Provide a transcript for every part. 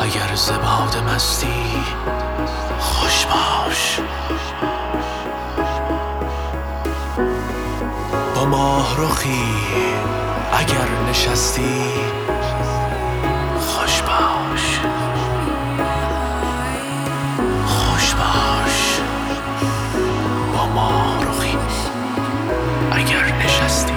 اگر ز باد مستی خوش باش. با ماه رخی اگر نشستی خوش باش. خوش باش. با ماه رخی اگر نشستی.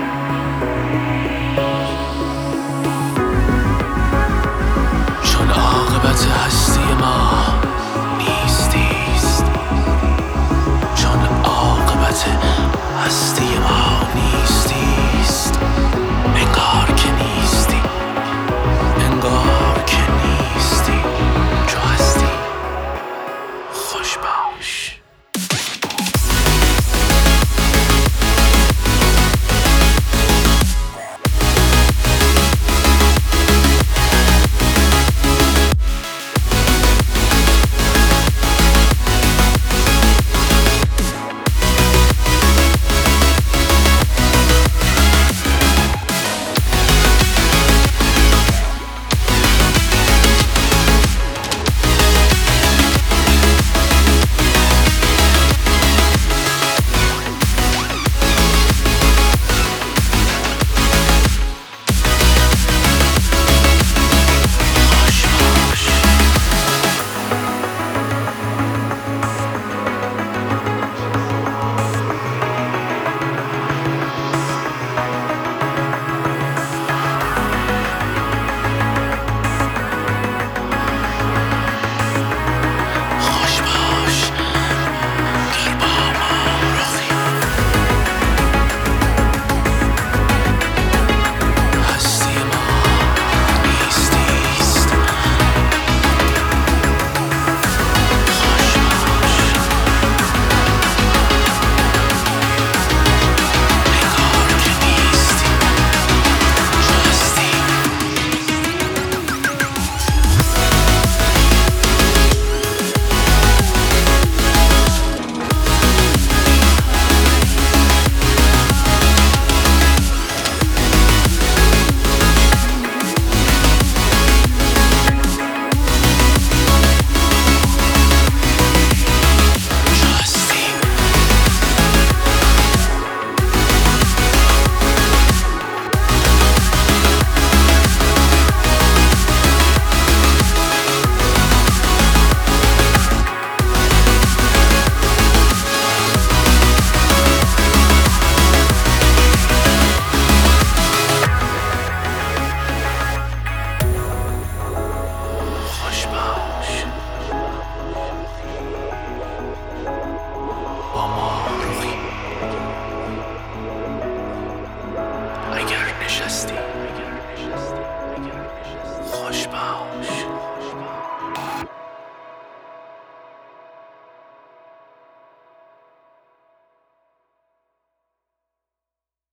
چون عاقبت هستی ما نیستیست، چون عاقبت هستی ما نیستیست، انگار که نیستی، انگار که نیستی، چو هستی خوش باش. با ماه رخی اگر نشستی خوش باش.